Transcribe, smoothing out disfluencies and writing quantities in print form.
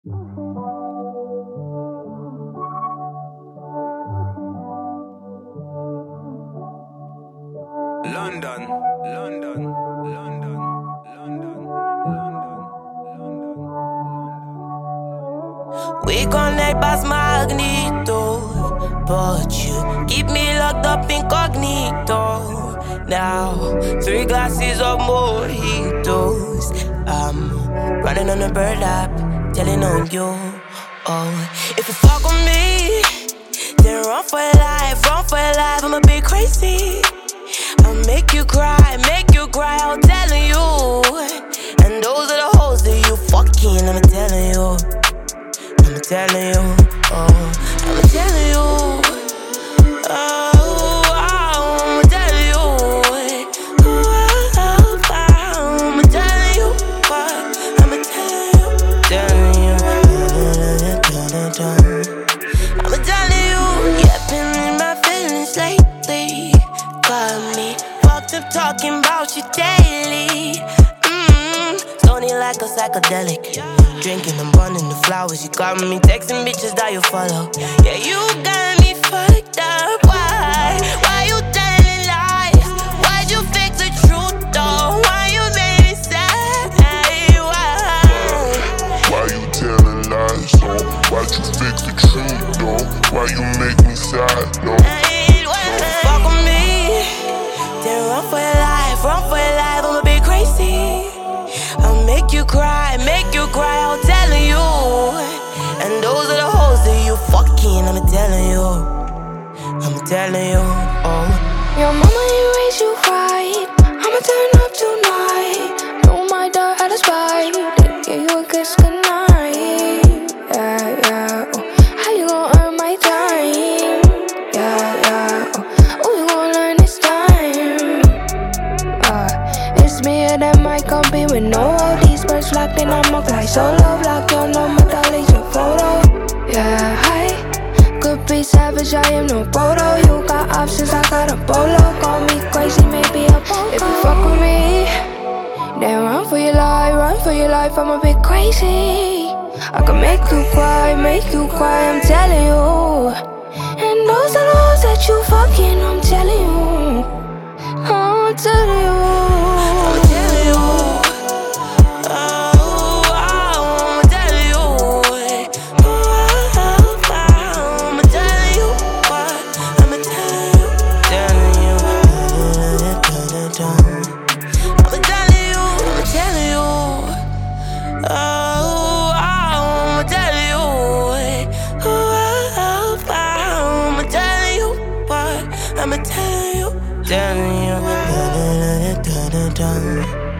London, London, London, London, London. We connect as magneto, but you keep me locked up incognito. Now, 3 glasses of mojitos. I'm running on a bird app, telling on you. Oh, if you fuck with me, then run for your life, run for your life. I'm a bit crazy. I'll make you cry, I'm telling you. And those are the hoes that you fucking, I'm telling you. I'm telling you, oh, I'm telling you. Oh, I'm telling you. Oh, I'm telling you. I'm telling you. I'm telling you. Yeah, been in my feelings lately. Got me fucked up talking about you daily. Stony like a psychedelic. Drinking and burning the flowers. You got me texting bitches that you follow. Yeah, you got me fucked up. Why you telling lies? Why'd you fix the truth though? Why you made me sad? Why you telling lies though? Why'd you fix the truth though? Why you make me sad though? Fuck with me, then run for your life, run for your life. I'm a bit crazy. I'll make you cry, I'm telling you. And those are the hoes that you fucking, I'm telling you. I'm telling you, oh. Your mama ain't raised you right. I'ma turn up tonight. Don't mind the other spite. Give you a kiss goodnight. Yeah, yeah, oh. How you gon' earn my time? Yeah, yeah, oh. Oh, you gon' learn this time. It's me and that mic compete with no ODs. Birds locked in, I'm a fly solo. Block your number, delete your photo. Yeah, hi. Could be savage, I am no photo. You got options, I got a bolo. Call me crazy, maybe a photo. If you fuck with me, then run for your life, I'm a bit crazy. I can make you cry, I'm telling you. And those are those that you fucking, I'm telling you. I'm telling you. I'm telling you. Oh, I'm telling you. I'm telling you. I'm telling you. Telling you. I'm telling you. I'm telling you. Oh, I'm telling you. I'm telling you. I'm telling you. Telling you.